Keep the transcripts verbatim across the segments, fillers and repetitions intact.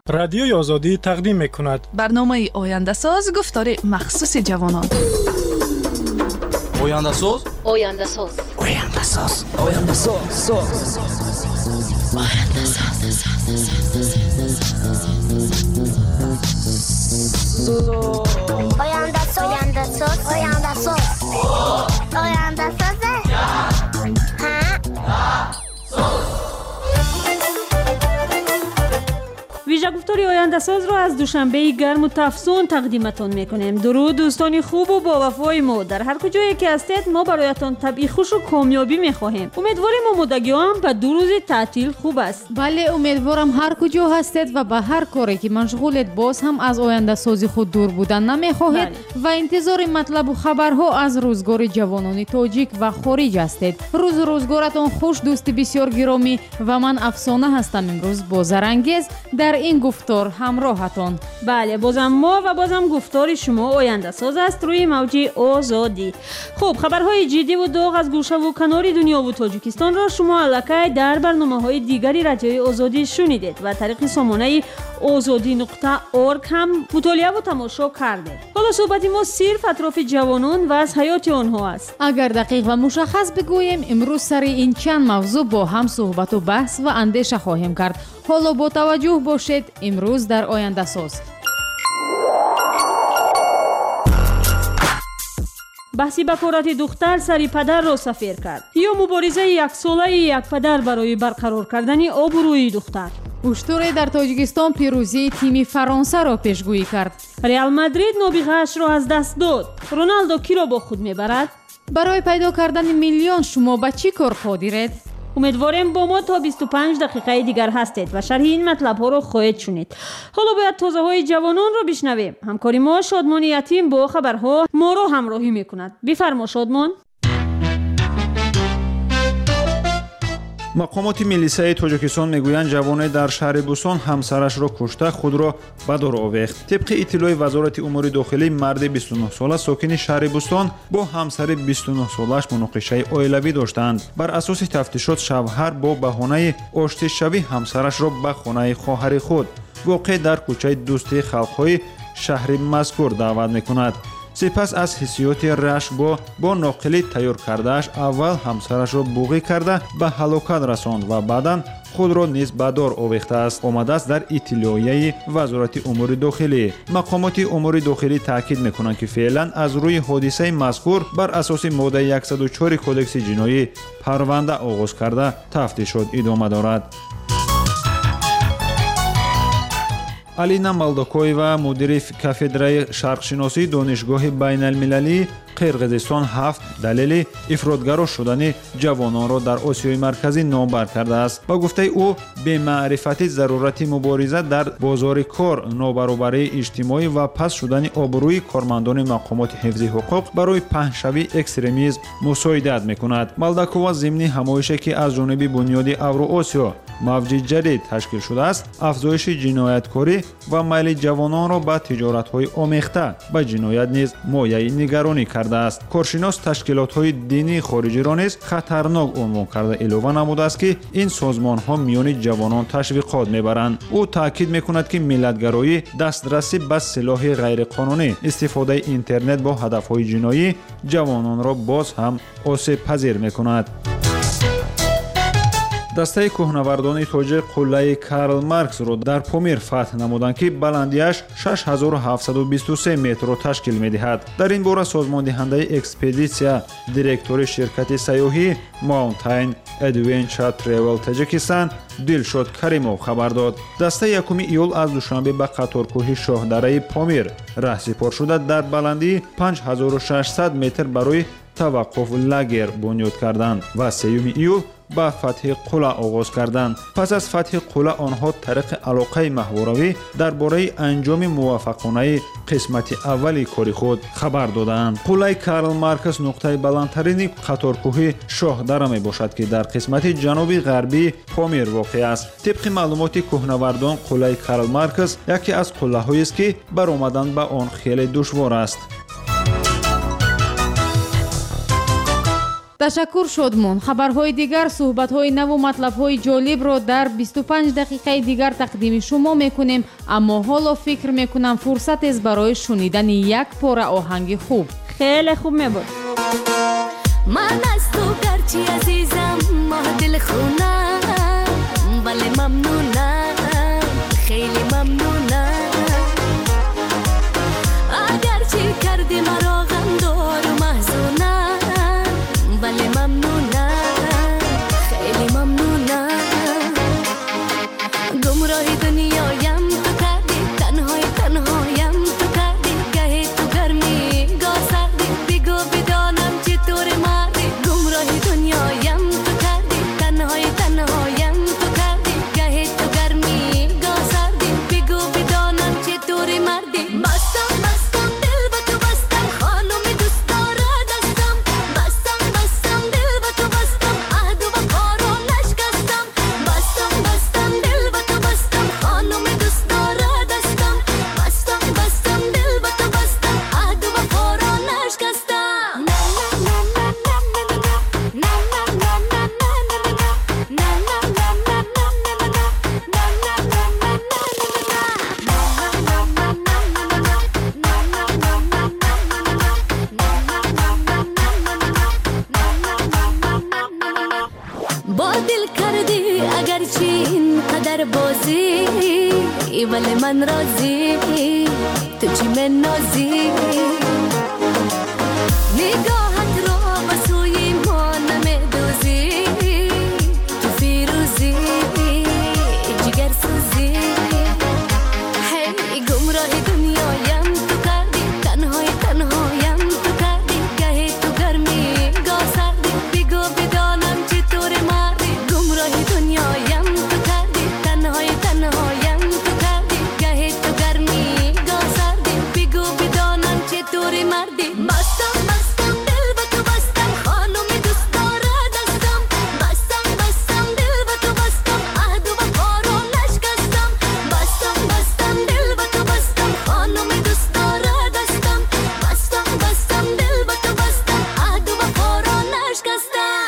رادیوی آزادی تقدیم می‌کند. برنامه آینده ساز گفتار مخصوص جوانان. آینده ساز؟ آینده ساز. آینده ساز. آینده ساز. آینده ساز. آینده ساز. آینده ساز. آینده ساز. آینده ساز. ویژه گفتاری آینده ساز را از دوشنبه گرم و تفسون تقدیمتان میکنیم. درود دوستان خوب و با وفای ما، در هر کجایی که هستید ما برایتان طبیعی خوش و کامیابی میخواهیم. امیدواریم آمادگی هم به دو روز تعطیل خوب است. بله، امیدوارم هر کجا هستید و به هر کاری که مشغولید باز هم از آینده سازی خود دور بودن نمیخواهید و انتظار مطلب و خبرها از روزگار جوانان تاجیک و خارج هستید. روز روزگارتان خوش دوست بسیار گرامی و من افسانه هستم. امروز با زرانگیز در این گفتار همراهتان. بله، بازم ما و بازم گفتار شما آینده ساز است روی موج آزادی. خب، خبرهای جدی و داغ از گوشه و کنار دنیا و تاجیکستان را شما الکی در برنامه‌های دیگری رادیوی آزادی شنیدید و طریق سامانه آزادی نقطه اورگ هم مطالعه و تماشا کردید. حالا صحبت ما صرف اطراف جوانان و از حیات آنها است. اگر دقیق و مشخص بگوییم امروز سر این چند موضوع با هم صحبت و بحث و اندیشه خواهیم کرد. حالا با توجه باشید امروز در آینده ساز. بحثی بکارت دختر سری پدر را سفیر کرد یا مبارزه یک ساله یک پدر برای برقرار کردن آبروی دختر. اشتر در تاجیکستان پیروزی تیم فرانسه را پیشگویی کرد. ریال مادرید نابغه‌اش را از دست داد. رونالدو کی را با خود میبرد؟ برای پیدا کردن میلیون شما به چی کار قادرید؟ امیدواریم با ما تا بیست و پنج دقیقه دیگر هستید و شرح این مطلب ها رو خواهید شنید. حالا باید تازه های جوانان رو بشنویم. همکاری ما شادمان یتیم با خبرها ما رو همراهی میکند. بفرما شادمان. مقامات میلیسای تاجیکستان میگویند جوان در شهر بوسان همسرش را کشته خود را به دار آویخت. طبق اطلاع وزارت امور داخلی، مرد بیست و نه ساله ساکن شهر بوسان با همسر بیست و نه سالش مناقشه عائلوی داشتند. بر اساس تفتیشات شوهر با بهانه آشتی شوی همسرش را به خانه خواهر خود واقع در کوچه دوستی خلق‌های شهر مذکور دعوت میکند. سپس از حسیات رشک با با ناقلی تیار کردهش اول همسرش را بوغی کرده به هلاکت رساند و بعدا خود را نیز به دار آویخته است. آمده است در اطلاعیه وزارت امور داخلی. مقامات امور داخلی تاکید میکنند که فعلا از روی حادثه مذکور بر اساس ماده صد و چهار کدکس جنایی پرونده آغاز کرده تفتیشات ادامه دارد. алина малдокоева, мудири кафедраи шарқшиносии донишгоҳи байналмилалии қирғизистон ҳафт далели ифротгаро шудани ҷавононро дар осиёи марказӣ номбар кардааст. ба гуфтаи ӯ, бемаърифати зарурати мубориза дар бозори кор, нобаробарии иҷтимоӣ ва паст шудани обрӯи кормандони мақомоти ҳифзи ҳуқуқ барои паҳншавии экстремизм мусоидат мекунад. малдакова зимни ҳамоише ки аз ҷониби бунёди авроосиё мавҷи ҷадид ташкил шудааст, афзоиши ҷинояткорӣ ва майли ҷавононро ба тиҷоратҳои омехта ба ҷиноят низ мояи нигаронӣ кардааст. коршинос ташкилотҳои динии хориҷиро низ хатарнок унвон карда илова намудааст ки ин созмонҳо миёни ҷавонон ташвиқот мебаранд. ӯ таъкид мекунад ки миллатгароӣ, дастрасӣ ба силоҳи ғайриқонунӣ, истифодаи интернет бо ҳадафҳои ҷиноӣ ҷавононро боз ҳам осебпазир мекунад. дастаи кӯҳнавардони тоҷиқ қуллаи Карл Марксро дар Помир фатҳ намуданд ки баландияш шаш ҳазору ҳафтсаду бисту се метрро ташкил медиҳад. дар ин бора созмондиҳандаи экспедитсия, директори ширкати сайёҳӣ Mountain Adventure Travel Tajikistan Дилшод Каримов хабар дод. дастаи якуми июл аз душанбе ба қаторкӯҳи шоҳдараи Помир раҳсипор шуда дар баландии панҷ ҳазору шашсад метр барои таваққуф лагер бунёд карданд ва сеюми июл ба фатҳи қулъа оғоз карданд. пас аз фатҳи қулъа онҳо тариқи алоқаи маҳворавӣ дар бораи анҷоми муваффақонаи қисмати аввали кори худ хабар доданд. қулъаи Карл Маркс нуқтаи баландтарини қаторкӯҳи шоҳдара мебошад ки дар қисмати ҷануби ғарбии Помир воқеъ аст. тибқи маълумоти кӯҳнавардон, қулъаи Карл Маркс яке аз қулъаҳоест ки баромадан ба он хеле душвор аст. ташаккур шодмон. хабарҳои дигар, суҳбатҳои наву матлабҳои ҷолибро дар бисту панҷ дақиқаи дигар тақдими шумо мекунем, аммо ҳоло фикр мекунам фурсатест барои шунидани як пора оҳанги хуб. خیلی خوب میبود. من از تو گرچه عزیزم ما دل خونم ولی ممنونم خیلی ممنونم اگرچه کردی مرا غمدار و محزونم ولی ممنونم خیلی ممنونم گمراهی دنیایم تو کردی تنهای تنهایم تو کردی گهی تو گرمی گاه سردی بگو بدانم چطور مردی گمراهی دنیایم تو کردی تنهای تنهایم تو کردی گهی تو گرمی گاه سردی بگو بدانم چطور مردی بستم بستم دل به تو بستم خانم دوست داره دستم بستم بستم دل به تو بستم عهد و وفا رو نشکستم بستم بستم دل به تو بستم خانم دوست داره دستم بستم بستم دل به تو بستم عهد و وفا رو نشکستم نه نه نه نه نه با دل کردی اگرچه اینقدر بازی ولی من راضی تو چی من نازی نگاهت را به سوی ما نمیدوزی تو فیروزی جگر سوزی هی گمراهی دنیایم تو کردی تنهای تنهایم تو کردی گهی تو گرمی گاه سردی بگو بدانم چطور مردی گمراهی دنیایم تو کردی تنهای تنهایم تو کردی گهی تو گرمی گاه سردی بگو بدانم چطور مردی بستم بستم دل به تو بستم خانم دوست داره دستم بستم بستم دل به تو بستم عهد و وفا رو نشکستم بستم بستم دل به تو بستم خانم دوست داره دستم بستم بستم دل به تو بستم عهد و وفا رو نشکستم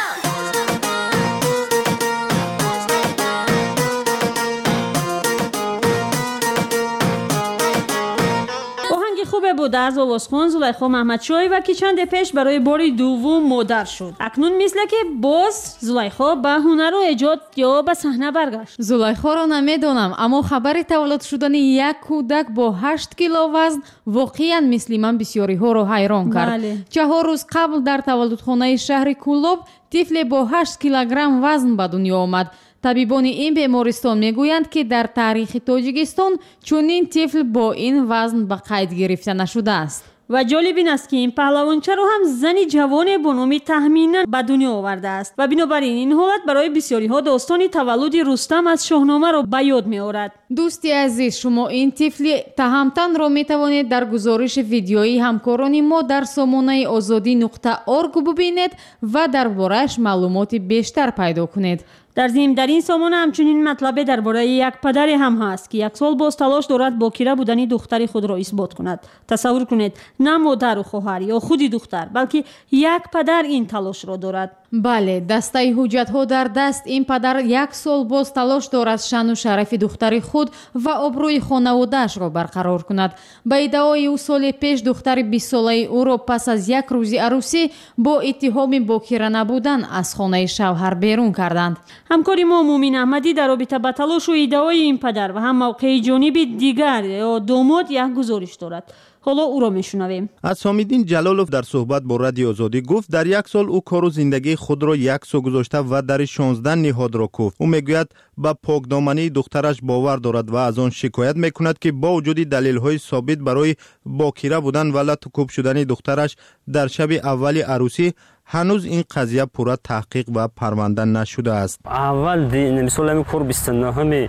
آهنگ خوبه بود از آوازخوان زلیخا محمدشاهی و که چند پیش برای بار دوم مادر شد. اکنون مثل که باز زلیخا به هنر و ایجاد یا به صحنه برگشت. зулайхоро намедонам, аммо хабари таваллуд шудани як кӯдак бо ҳашт кило вазн воқеан мисли ман бисёриҳоро ҳайрон кард. Бале. чаҳор рӯз қабл дар таваллудхонаи шаҳри Кӯлоб тифле бо ҳашт килограмм вазн ба дунё омад. табибони ин бемористон мегӯянд, ки дар таърихи Тоҷикистон чунин тифл бо ин вазн ба қайд гирифта нашудааст. و جالب این است که این پهلوانچه رو هم زنی جوان با نام تهمینه به دنیا آورده است و بنابراین این حالت برای بسیاری ها داستان تولد رستم از شاهنامه را به یاد می آورد. دوستی عزیز، شما این طفل تهمتن را می توانید در گزارش ویدیویی همکاران ما در سامانه آزادی نقطه ارگ ببینید و درباره‌اش معلومات بیشتر پیدا کنید. در ضمن در این سامانه همچنین مطلب درباره یک پدر هم هست که یک سال باز تلاش دارد باکره بودن دختر خود را اثبات کند. تصور کنید، نه مادر و خواهر یا خودی دختر، بلکه یک پدر این تلاش را دارد. بله، دسته حجت‌ها در دست این پدر یک سال باز تلاش دارد شأن و شرف دختر خود و آبروی خانواده‌اش را برقرار کند. به ادعای او سال پیش دختر بیست ساله او را پس از یک روز عروسی با اتهام باکره نبودن از خانه شوهر بیرون کردند. همکاری ما مومین احمدی در رابطه با تلاش و ادعای این پدر و هم موقع جانب دیگر یا داماد یک گزارش دارد. حالا او را میشنویم. از حمیدین جلالوف در صحبت با رادیو آزادی گفت در یک سال او کار و زندگی خود را یک سو گذاشته و در شانزده نهاد را کوفت. او میگوید با پاکدامنی دخترش باور دارد و از آن شکایت میکند که با وجود دلیل‌های ثابت برای باکره بودن و لطکوب شدن دخترش در شب اول عروسی هنوز این قضیه پورا تحقیق و پرونده نشده است. اول دی مثلا می کار بیست و نه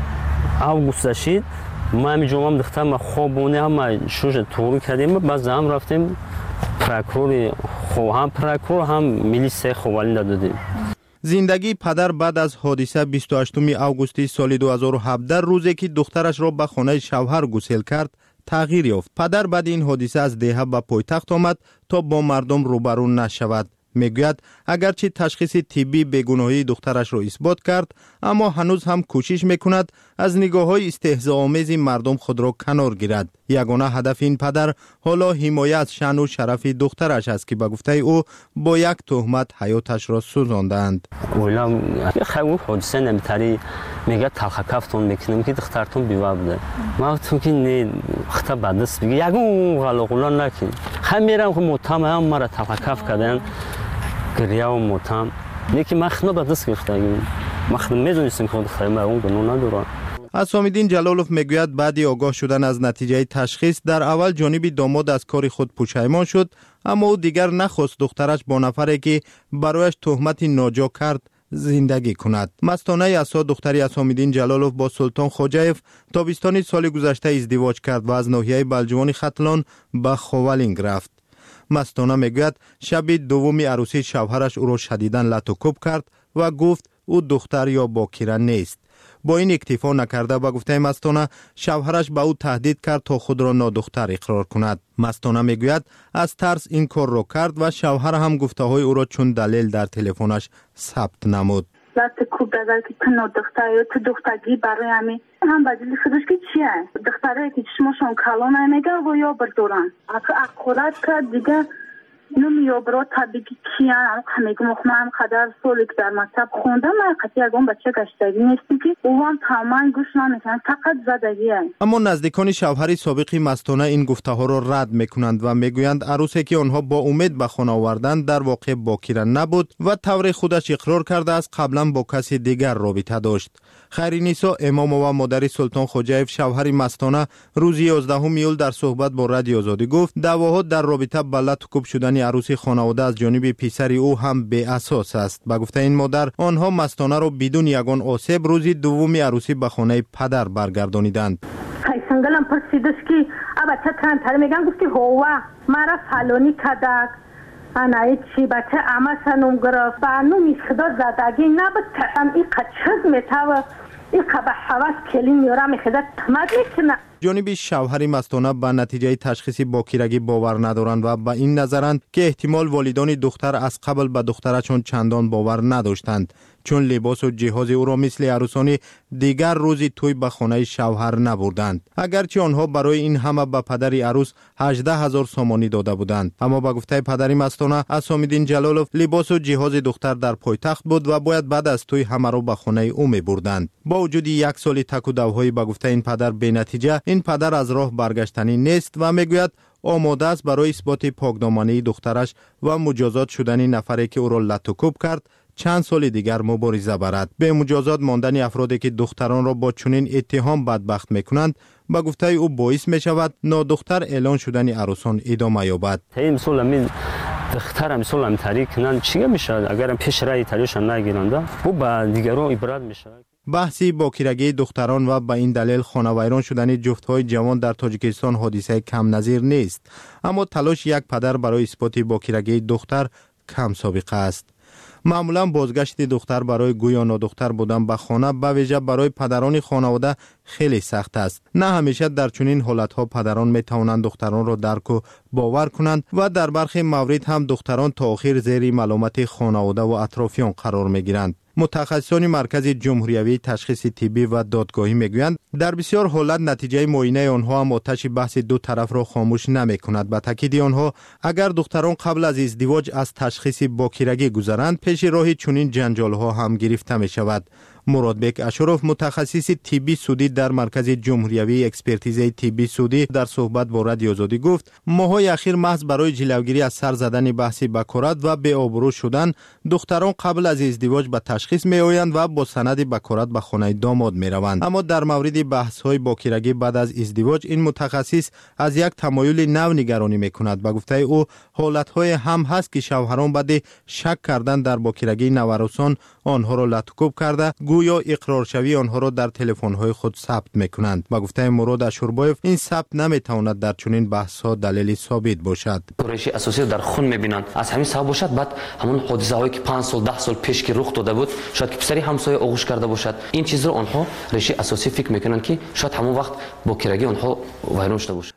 август شد ما می جوام دختر ما خوابونه هم شوش طور کردیم باز هم رفتیم پروکور خو هم پروکور هم میلیسه خوالنده دادیم. زندگی پدر بعد از حادثه بیست و هشتم آگوست سال دو هزار و هفده روزی که دخترش را به خانه شوهر گسیل کرد تغییر یافت. پدر بعد این حادثه از دهه به پایتخت آمد تا با مردم روبرو نشود. میگوید اگرچه تشخیص طبی بیگناهی دخترش را اثبات کرد، اما هنوز هم کوشش میکند از نگاه‌های استهزاآمیز مردم خود را کنار گیرد. یگانه هدف این پدر حالا حمایت از شأن و شرف دخترش است که به گفته او با یک تهمت حیاتش را سوزاندند. اولا خیلی حادثه نمیتری میگه تلخ کفتون میکنم که دخترتون بیوه بوده. ما تو که نه خطا بدست بگی یگون غلقولا نکن. خمیرم که متهم هم مرا تلخ کف کردن گریه و متهم. یکی مخنو بدست گرفتگیم. مخنو میدونستم که دختر ما اون گناه نداره. عصام‌الدین جلالوف میگوید بعد آگاه شدن از نتیجه تشخیص در اول جانب داماد از کار خود پشیمان شد، اما او دیگر نخواست دخترش با نفری که برایش تهمت ناجا کرد زندگی کند. مستانه عصا دختری عصام‌الدین جلالوف با سلطان خوجایف تابستان سال گذشته ازدواج کرد و از ناحیه بلجوان ختلان به خوالینگ رفت. مستانه میگوید شب دوم عروسی شوهرش او را شدیداً لطوکوب کرد و گفت او دختر یا باکره نیست. با این اکتفا نکرده با گفته مستانه شوهرش به او تهدید کرد تا خود را نادختر اقرار کند. مستانه میگوید از ترس این کار را کرد و شوهر هم گفته های او را چون دلیل در تلفنش ثبت نمود. لطوکوب دادن که تو نادختر یا تو دخترگی برای همی هم بدیلی خودش که چیه؟ دختره که چشمشون کلان نمیگه و یا بردارن. اقرار کرد دیگه نمیو برو طبیعی کیان همیگو مخمم خدر سولی که در مکتب خوندم من قطعی اگون بچه گشتگی نیستی که او هم تماما گوش نمیکنن فقط زدگیه. اما نزدیکان شوهر سابق مستانه این گفته ها را رد میکنند و میگویند عروسی که آنها با امید به خانه آوردند در واقع باکره نبود و طور خودش اقرار کرده است قبلا با کسی دیگر رابطه داشت. خیرینیسا امام و مادر سلطان خوجایف شوهر مستانه روز یازدهم ایول در صحبت با رادیو آزادی گفت دعواها در رابطه به لطوکوب شدن عروسی خانواده از جانب پسر او هم بی اساس است. با گفته این مادر آنها مستانه را بدون یگان آسیب روز دوم عروسی به خانه پدر برگردانیدند. خیسنگلم پرسیدش که بچه تن تر میگن گفتی هوا مرا فلانی کدک انای چی بچه اما سنم گرفت بانو میصدا زدگی نبود تم این قچز میتاو این قبه حواس کلی میورا میخیده تمد میکنه. جانب شوهر مستانه به نتیجه تشخیص باکیرگی باور ندارند و به این نظرند که احتمال والدان دختر از قبل به دخترشان چندان باور نداشتند چون لباس و جهاز او را مثل عروسان دیگر روزی توی به خانه شوهر نبردند. اگرچه آنها برای این همه به پدر عروس هجده هزار سامانی داده بودند، اما با گفته پدر مستانه عصام‌الدین جلالوف لباس و جهاز دختر در پایتخت بود و باید بعد از توی همه را به خانه او می بردند. با وجود یک سال تک و دوهای با گفته این پدر بی نتیجه، این پدر از راه برگشتنی نیست و میگوید آماده است برای اثبات پاکدامنی دخترش و مجازات شدن نفری که او را لطوکوب کرد چند سال دیگر مبارزه برد. به مجازات ماندن افرادی که دختران را با چنین اتهام بدبخت میکنند با گفته او باعث می شود نادختر اعلان شدن عروسان ادامه یابد. این سال می دخترم سال می تاریک کنن چیه میشه اگر پیش رای تاریخ نگیرنده او با دیگران عبرت میشه. بحثی باکیرگی دختران و به این دلیل خانه ویران شدن جفت‌های جوان در تاجیکستان حادثه کم نظیر نیست، اما تلاش یک پدر برای اثبات باکیرگی دختر کم سابقه است. معمولا بازگشت دختر برای گویا نادختر بودن به خانه به ویژه برای پدران خانواده خیلی سخت است. نه همیشه در چنین حالتها پدران می توانند دختران را درک و باور کنند و در برخی موارد هم دختران تا آخر زیر ملامت خانواده و اطرافیان قرار می گیرند. متخصصان مرکز جمهوریوی تشخیص طبی و دادگاهی میگویند در بسیار حالت نتیجه معاینه آنها هم آتش بحث دو طرف را خاموش نمی کند. به تاکید آنها اگر دختران قبل از ازدواج از تشخیص باکیرگی گذرند پیش راه چنین جنجال ها هم گرفته می شود. مرادبک اشرف متخصص طبی سودی در مرکز جمهوریوی اکسپرتیز طبی سودی در صحبت با رادیو آزادی گفت ماهای اخیر محض برای جلوگیری از سر زدن بحثی بکارت و بی آبرو شدن دختران قبل از ازدواج به تشخیص می آیند و با سند بکارت به خانه داماد می روند. اما در مورد بحث های باکیرگی بعد از ازدواج این متخصص از یک تمایل نو نگرانی می کند. به گفته او حالت های هم هست که شوهران بعد شک کردن در باکیرگی نوارسان آنها را لطوکوب کرده گویا اقرار شوی آنها را در تلفن های خود ثبت میکنند. با گفته مراد اشوربایف این ثبت نمیتواند در چنین بحث ها دلیلی ثابت باشد. ریشه اساسی در خون میبینند از همین سبب باشد بعد همون حادثه هایی که پنج سال ده سال پیش که رخ داده بود شاید که پسری همسایه آغوش کرده باشد این چیز رو آنها ریشه اساسی فکر میکنند که شاید همون وقت باکیرگی آنها ویران شده باشد.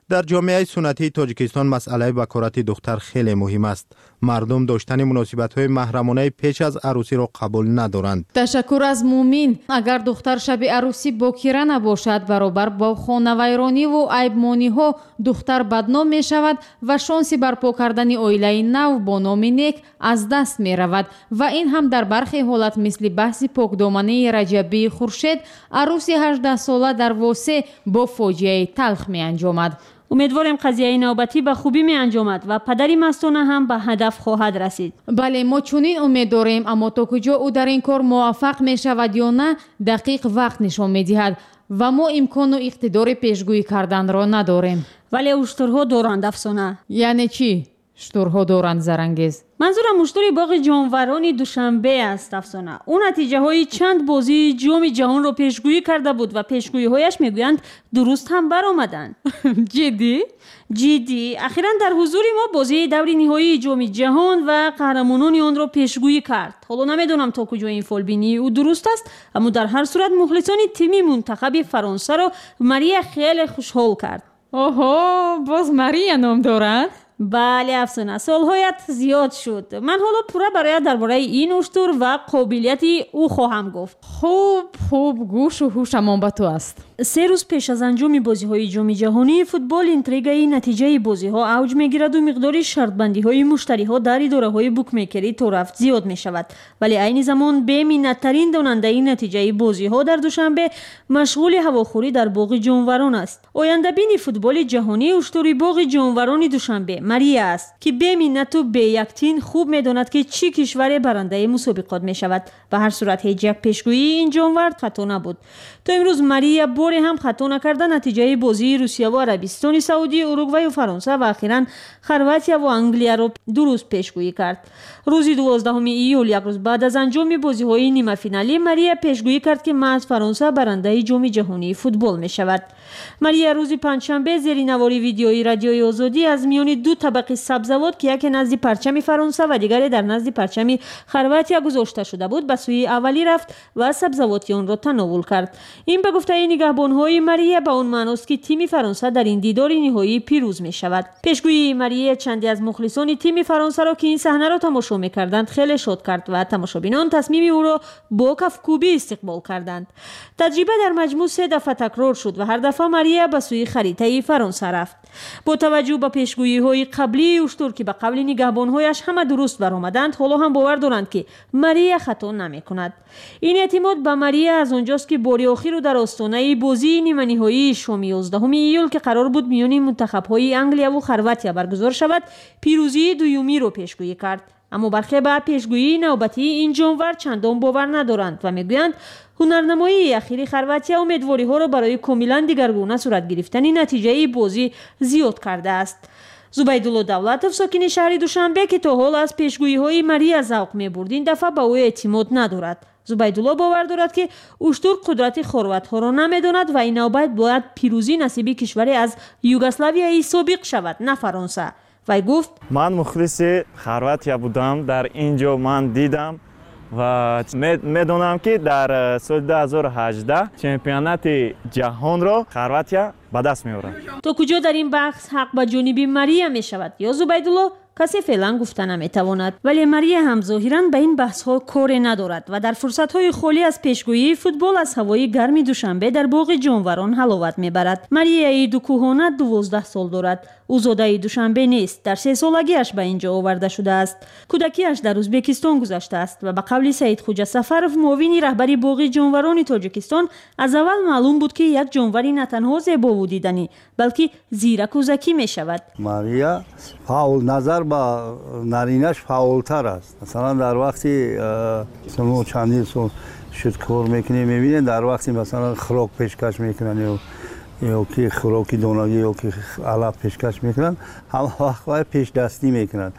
در جامعه سنتی تاجیکستان مسئله بکارت دختر خیلی مهم است. مردم داشتن مناسبت‌های محرمانه پیش از عروسی را قبول ندارند. تشکر از مومین. اگر دختر شب عروسی باکره نباشد برابر با خانوایرانی و عیبمانی‌ها دختر بدنام می‌شود و شانسی برپا کردن عائله نو با نام نیک از دست می‌رود و این هم در برخی حالت مثل بحث پاکدامنی رجبی خورشید عروسی هجده ساله در واسه با فاجعه تلخ می‌انجامد. امیدواریم قضیه نوبتی به خوبی می انجامد و پدری مستانه هم به هدف خواهد رسید. بله ما چنین امید داریم، اما تا کجا او در این کار موفق می شود یا نه دقیق وقت نشان می دهد و ما امکان و اقتدار پیشگویی کردن را نداریم. ولی اشترها دارند افسانه. یعنی چی؟ اشترها دارند زرانگیز؟ منظورم اشتر باغ جانوران دوشنبه است افسانه. اون نتیجه های چند بازی جام جهان رو پیشگویی کرده بود و پیشگویی هایش میگویند درست هم برآمدند. جدی؟ جدی. اخیراً در حضور ما بازی دور نهایی جام جهان و قهرمانان آن رو پیشگویی کرد. حالا نمیدونم تا کجا این فالبینی او درست است، اما در هر صورت مخلصان تیم منتخب فرانسه رو ماریا خیلی خوشحال کرد. اوه باز ماریا نام دارد؟ بله افسانه، سالهایت زیاد شد. من حالا پورا برای درباره این اشتر و قابلیتی او خواهم گفت. خوب خوب گوش و هوشمان به تو است. سه روز پیش از انجام بازی‌های جام جهانی فوتبال اینتریگای نتیجه بازی‌ها اوج می‌گیرد و مقدار شرط‌بندی‌های مشتری‌ها در اداره‌های بوکمیکری تا رفت زیاد می‌شود. ولی عین زمان بی‌منت‌ترین داننده نتیجه بازی‌ها در دوشنبه مشغول هواخوری در باغ جانوران است. آینده‌بین فوتبال جهانی اشتری باغ جانوران دوشنبه ماریا است که بی‌منت و بی‌یکتین خوب می‌داند که چه کشور برنده مسابقات می‌شود. به هر صورت هیچ یک پیشگویی این جانور خطا نبود. تا امروز ماریا بار هم خطا نکرده نتیجه بازی روسیه و عربستان سعودی، اوروگوئه و فرانسه و اخیراً خرواتیا و انگلیس را درست پیشگویی کرد. روز دوازدهم ایول یک روز بعد از انجام بازی‌های نیمه فینالی ماریا پیشگویی کرد که محض فرانسه برنده جام جهانی فوتبال می‌شود. ماریا روز پنجشنبه زیر نواری ویدیویی رادیوی آزادی از میان دو طبقه سبزوات که یکی نزد پرچم فرانسه و دیگری در نزد پرچم خرواتیا گذاشته شده بود به سوی اولی رفت و سبزواتی آن را تناول کرد. این به گفته نگهبان‌های ماریا به اون معناست که تیم فرانسه در این دیدار نهایی پیروز می‌شود. پیشگویی ماریا چندی از مخلصان تیم فرانسه را که این صحنه را تماشا می‌کردند خیلی شاد کرد و تماشابینان تصمیم او را با کف‌کوبی استقبال کردند. تجربه در مجموع سه دفعه تکرار شد و هر دفعه ماریا به سوی خریطه فرانسه رفت. با توجه به پیشگویی‌های قبلی اشتر که به قول نگهبان‌هایش همه درست برآمدند، حالا هم باور دارند که ماریا خطا نمی‌کند. این اعتماد به ماریا از آنجاست که باری آخر رو در آستانه بازی نیمه نهایی شام یازدهم ایول که قرار بود میان منتخب‌های انگلیس و خرواتیا برگزار شود، پیروزی دویومی رو پیشگویی کرد. اما برخی به پیشگویی نوبتی این جانور چندان باور ندارند و میگویند هنرنمایی اخیری خرواتیا امیدواری ها را برای کاملا دیگرگونه صورت گرفتن نتیجه بازی زیاد کرده است. زبیدالله دولتوف ساکن شهر دوشنبه که تا حال از پیشگویی های ماریا ذوق می‌برد این دفعه به او اعتماد ندارد. زبیدالله باور دارد که اشتر قدرت خروات‌ها را نمی‌داند و این نوبت باید پیروزی نصیب کشوری از یوگسلاویای سابق شود نه فرانسه. وی گفت من مخلص خرواتیا بودم، در اینجا من دیدم و میدونم که در سال دو هزار و هجده چمپیونات جهان را خرواتیا به دست می‌آورد. تا کجا در این بحث حق به جانب ماریا می شود یا زبیدالله کسی فعلا گفته نمیتواند، ولی ماریا هم ظاهراً به این بحث ها کار ندارد و در فرصت های خالی از پیشگویی فوتبال از هوای گرم دوشنبه در باغ جانوران حلاوت میبرد. ماریا دوکوهانه دوازده سال دارد. او زاده دوشنبه نیست، در سه سالگیش به اینجا آورده شده است. کودکیش در ازبکستان گذشته است و به قول سعید خوجا سفرов معاون رهبری باغ جانوران تاجیکستان از اول معلوم بود که یک جانوری نه تنها زیبا و دیدنی بلکه زیرک و ذکی می شود. ماریا فاول نظر با نارینش فاولتر است. مثلا در وقتی شما چندین سال شد کار میکنی میبینید در وقتی مثلا خوراک پیشکش میکنن یا که خوراکی دونگی یا که علف پیشکش میکنن هم وقت پیش دستی میکنن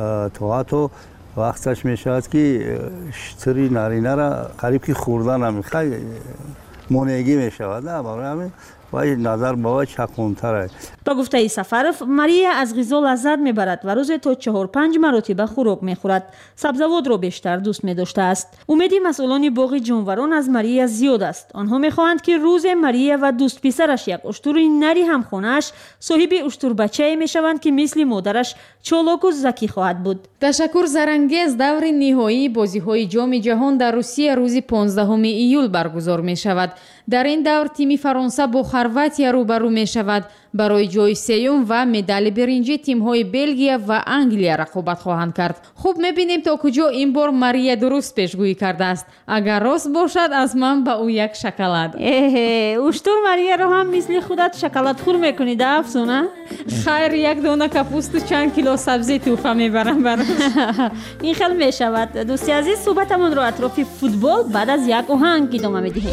تا حتی وقتش میشود که شتری نارینه را قریب که خوردن هم خیلی مونگی میشود. نه برای همین و این نظر با چکونتر است. با گفته سفرف، ماریا از غذا لذت میبرد و روز تا چهار پنج مرتبه خوراک میخورد. سبزیجات را بیشتر دوست می‌داشته است. امیدی مسئولان باغ جانوران از ماریا زیاد است. آنها میخواهند که روز ماریا و دوست پسرش یک اشتر نری همخانه‌اش صاحب اشتر بچه‌ای میشوند که مثل مادرش چالاک و ذکی خواهد بود. تشکر زرانگیز دور نهایی بازی‌های جام جهان در روسیه روز پانزدهم ایول برگزار می‌شود. در این دور تیم فرانسه با خرواتیا روبرو می‌شود. برای جای سیوم و مدال برنجی تیم‌های بلژیم و انگلیا رقابت خواهند کرد. خوب می‌بینیم تا کجا این بار ماریا درست پیشگویی کرده است. اگر راست باشد از من به او یک شکلات. اه اشتر ماریا رو هم مثل خودت شکلات خور می‌کنید افسونه؟ خیر یک دانه کپوست و چند کیلو سبزی توفه میبرم براش. این خیلی میشود. دوستی عزیز، صحبتمون رو اطراف فوتبال بعد از یک آهنگ ادامه میدیم.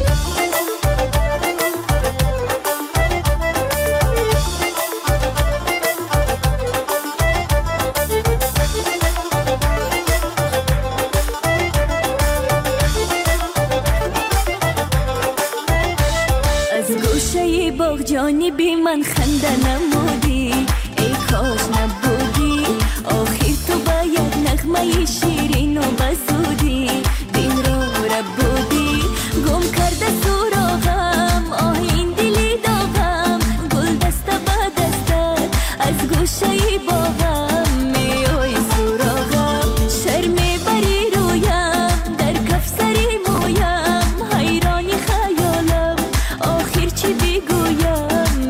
جانبی من خنده نمودی، ای کاش نبودی. آخر تو باید نغمه شیرین و بسودی، دین رو ربودی. گم کرده سراغم آهین دلی داغم، گل دست با دستت از گوشه باغم میای سراغم. شرمی بری رویم در کف سری مویم، حیرانی خیالم آخر چی بگویم.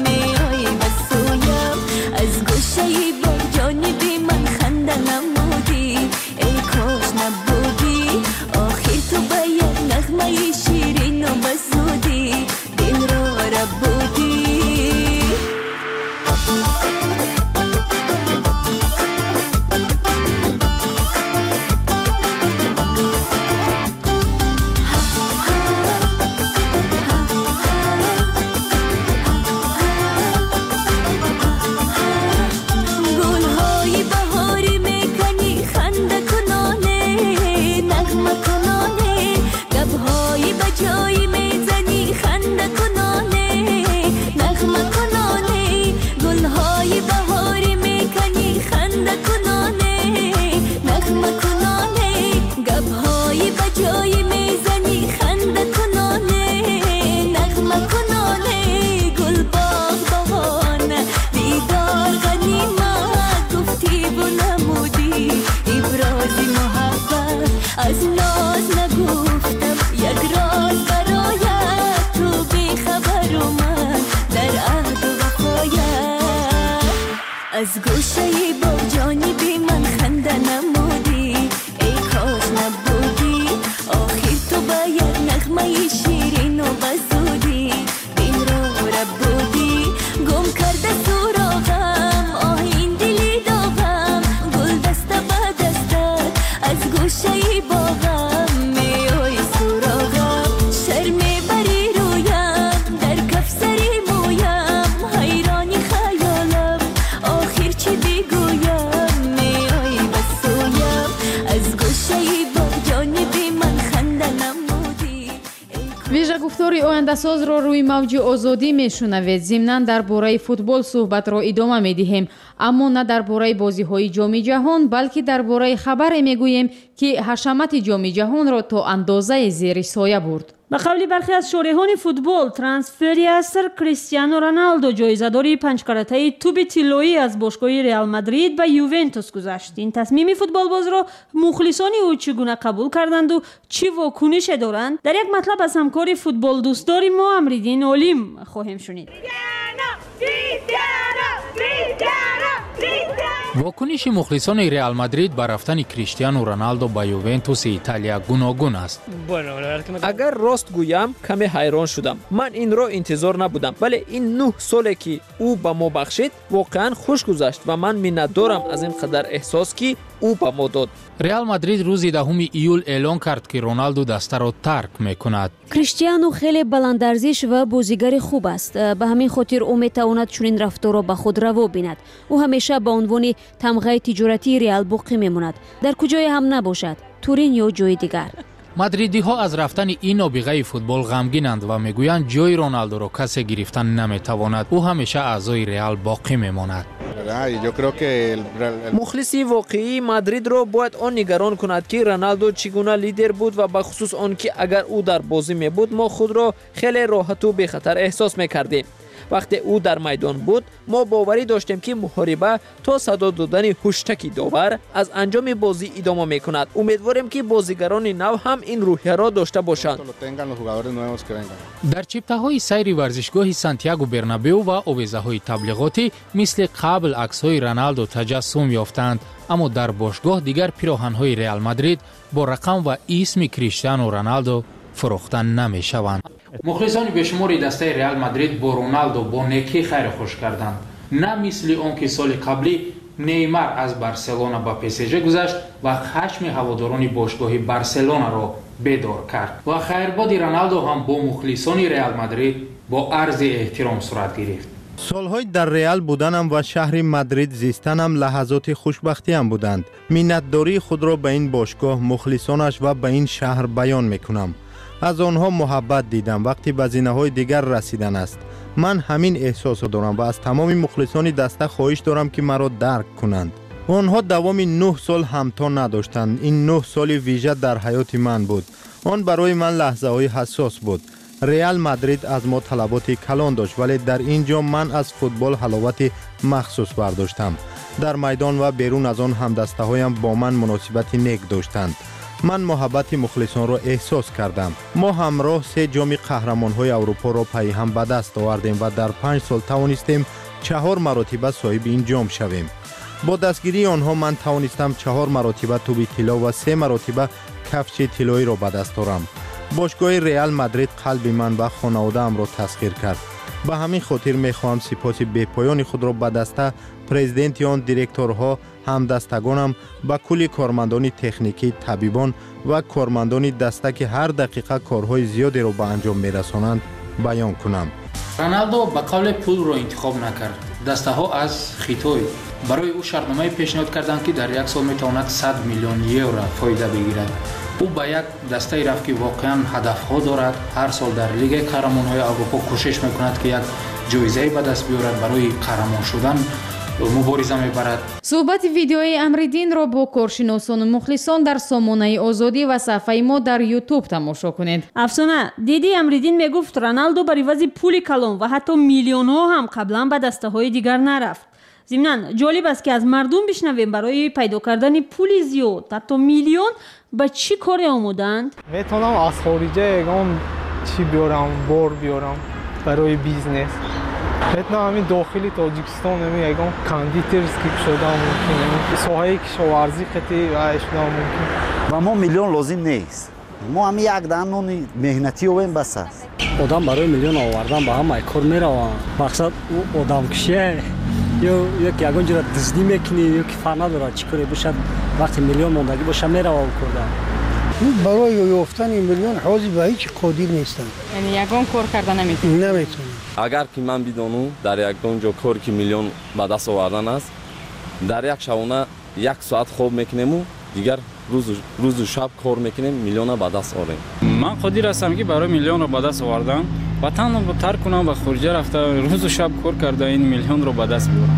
از ناز نگفتم یک راز برایت، تو بی خبر و من در عهد و وفایت. از گوشه با جانبی من خنده نمودی، ای کاش نبودی. آخر تو باید نغمه شیرین و بسودی، دین رو ربودی. گم کرده سراغم آهین دلی داغم، گل دست با دستت از گوشه باغم میای سراغم. شرمی بری رویم در کف سری مویم، حیرانی خیالم آخر چی بگویم. میای بسویم از گوشه باغ جانبی من خنده نمودی. ویژه گفتاری آینده‌ساز را روی موج آزادی میشنوید. ضمناً درباره فوتبال صحبت را ادامه میدهیم، اما نه درباره بازی‌های جام جهان، بلکه درباره خبری میگوییم که حشمت جام جهان را تا اندازه زیر سایه برد. به قول برخی از شارحان فوتبال، ترانسفری از سر کریستیانو رونالدو جایزه‌داری پنج کرته توپ طلایی از باشگاه ریال مادرید به یوونتوس گذشت. این تصمیم فوتبالباز را مخلصان او چگونه قبول کردند و چه واکنش دارند؟ در یک مطلب از همکار فوتبال دوستدار ما امریدین علیم خواهیم شنید. واکنش مخلصان ریال مادرید به رفتن کریستیانو رونالدو به یوونتوس ایتالیا گوناگون است. اگر راست گویم کمی حیران شدم. من این را انتظار نبودم، ولی این نه سالی که او به ما بخشید واقعا خوش گذشت و من منتدارم از این قدر احساس که او به ما داد. ریال مادرید روز دهم ایول اعلان کرد که رونالدو دسته را ترک میکند. کریستیانو خیلی بلندارزش و بازیگر خوب است. به همین خاطر او میتواند چنین رفتار را به خود روا بیند. او همیشه به عنوان تمغه تجارتی ریال باقی میماند، در کجای هم نباشد، تورین یا جای دیگر. мадридиҳо аз рафтани ин нобиғаи футбол ғамгинанд ва мегӯянд ҷои роналдоро касе гирифтан наметавонад. ӯ ҳамеша аъзои реал боқӣ мемонад. мухлиси воқеии мадридро бояд он нигарон кунад ки роналдо чӣ гуна лидер буд ва бахусус он ки агар ӯ дар бозӣ мебуд мо худро хеле роҳату бехатар эҳсос мекардем. вақте ӯ дар майдон буд мо боварӣ доштем ки муҳориба то садо додани ҳуштаки довар аз анҷоми бозӣ идома мекунад. умедворем ки бозигарони нав ҳам ин рӯҳияро дошта бошанд. дар чиптаҳои сайри варзишгоҳи Сантьяго Бернабеу ва овезаҳои таблиғотӣ мисли қабл аксҳои Роналдо таҷассум ёфтанд, аммо дар бошгоҳ дигар пироҳанҳои Реал Мадрид бо рақам ва исми Криштиану Роналдо фурӯхта намешаванд. мухлисони бешумори дастаи Реал Мадрид бо Роналдо бо некӣ хайр хуш карданд. На мисли он ки соли қаблӣ Неймар аз Барселона ба ПСЖ гузашт ва хашми ҳаводорони бошгоҳи Барселонаро бедор кард. ва хайрбоди Роналдо ҳам бо мухлисони Реал Мадрид бо арзи эҳтиром сурат гирифт. солҳои дар реал буданам ва шаҳри мадрид зистанам лаҳазоти хушбахтиам буданд. миннатдории худро ба ин бошгоҳ, мухлисонаш ва ба ин шаҳр баён мекунам. аз онҳо муҳаббат дидам вақти ба зинаҳои дигар расидан аст. ман ҳамин эҳсосро дорам ва аз тамоми мухлисони даста хоҳиш дорам ки маро дарк кунанд. онҳо давоми нӯҳ сол ҳамто надоштанд. ин нӯҳ соли вижа дар ҳаёти ман буд. он барои ман лаҳзаҳои ҳассос буд. реал мадрид аз мо талаботи калон дошт, вале дар ин ҷо ман аз футбол ҳаловати махсус бардоштам. дар майдон ва берун аз он ҳамдастаҳоям бо ман муносибати нек доштанд. ман муҳаббати мухлисонро эҳсос кардам. мо ҳамроҳ се ҷоми қаҳрамонҳои аврупоро пайҳам ба даст овардем ва дар панҷ сол тавонистем чаҳор маротиба соҳиби ин ҷом шавем. бо дастгирии онҳо ман тавонистам чаҳор маротиба туби тилло ва се маротиба кафчи тиллоиро ба даст орам. бошгоҳи Реал Мадрид қалби ман ва хонаводаамро тасхир кард. ба ҳамин хотир мехоҳам сипоси бепоёни худро ба даста президенти он, директорҳо, ҳамдастагонам, ба кулли кормандони техникӣ, табибон ва кормандони даста ки ҳар дақиқа корҳои зиёдеро ба анҷом мерасонанд баён кунам. Роналдо ба қавле пулро интихоб накард. дастаҳо аз Хитой барои ӯ шартномае пешниҳод карданд ки дар як сол метавонад сад миллион евро фоида бигирад. ӯ ба як дастаи рафт ки воқеан ҳадафҳо дорад. ҳар сол дар Лигаи қаҳрамонҳои Аврупо кӯшиш мекунад ки як ҷоизае ба даст биёрад, барои қаҳрамон шудан мубориза мебарад. суҳбати видеои Амридинро бо коршиносону мухлисон дар сомонаи Озодӣ ва сафҳаи мо дар YouTube тамошо кунед. Афсона, диди Амридин мегуфт Роналдо бар ивази пули калон ва ҳатто миллионҳо ҳам қаблан ба дастаҳои дигар нарафт. зимнан ҷолиб аст ки аз мардум бишнавем барои пайдо кардани пули зиёд, ҳатто миллион ба чӣ коре омоданд? метавонам аз хориҷа ягон чӣ биёрам, бор биёрам барои бизнес. метавонам ҳамин дохили Тоҷикистон ягон кондитерский кушодам мумкин, соҳаи кишоварзӣ қати ва шудам мумкин. ва мо миллион лозим нест. мо ҳамин як дан нони меҳнатӣ овем бас аст. одам барои миллион овардан ба ҳамаи кор мераванд. мақсад ӯ одамкушие ё як ягон ҷоро дуздӣ мекунӣ, ё ки фар надорад чӣ коре бошад. вақте миллион мондагӣ боша меравам курдан. барои ёфтани миллион ҳозир ба ҳеҷ қодир нестам. яъне ягон кор карда наметавонам. наметавонам. агар ки ман бидонам дар ягон ҷо кор ки миллион ба даст овардан аст, дар як шабона як соат хоб мекунему, дигар рӯзу шаб кор мекунем, миллиона ба даст орем. ман қодир ҳастам ки барои миллионро ба даст овардан ватанро тарк кунам ва хуриҷа рафта рӯзу шаб кор карда ин миллионро ба даст биёрам.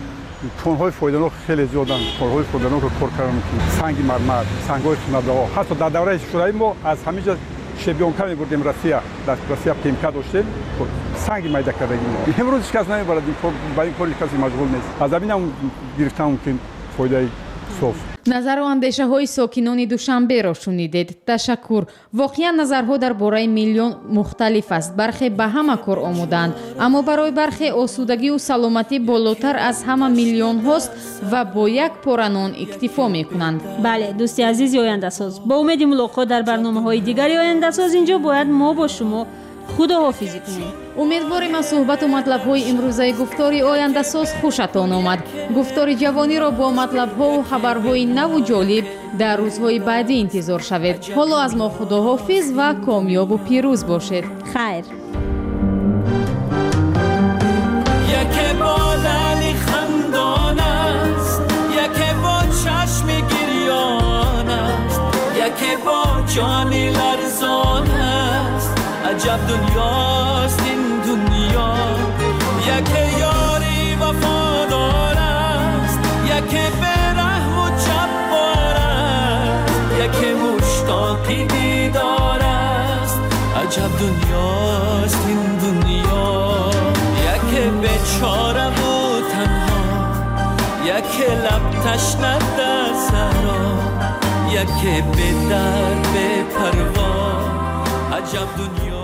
фонҳои фоиданок хеле зиёданд. фонҳои фоиданокро кор карда мекунем. санги мармар, сангҳои қиматбаҳо. ҳатто дар давраи шӯравӣ мо аз ҳамин ҷо шебёнка мебурдем. Россия дар Россия пмк доштем. санги майда кардагӣ мо. имрӯз ҳеҷ кас намебарад ба ин кори каси машғул нест. аз ҳаминам гирифтам мумкин фоидаи соф. назару андешаҳои сокинони Душанберо шунидед. ташаккур. воқеан назарҳо дар бораи миллион мухталиф аст. бархе ба ҳама кор омодаанд, аммо барои бархе осудагию саломатӣ болотар аз ҳама миллионҳост ва бо як пора нон иктифо мекунанд. бале, дӯсти азизи ояндасоз, бо умеди мулоқот дар барномаҳои дигари ояндасоз инҷо бояд мо бо шумо худоҳофизӣ кунем. умедворим аз суҳбату матлабҳои имрӯзаи гуфтори ояндасоз хушатон омад. гуфтори ҷавониро бо матлабҳову хабарҳои наву ҷолиб дар рӯзҳои баъдӣ интизор шавед. ҳоло аз мо худоҳофиз ва комёбу пирӯз бошед. хайр. яке бо лали хандон аст, яке бо чашми гирён аст, яке бо جانی لرزان است عجب دنیاست این دنیا یک یاری وفادار است یک برحم و جبار است یک مشتاقی دیدار است عجب دنیاست این دنیا یک بیچاره و تنها یک لب تشنه در صحرا یک به در به پروا عجب دنیا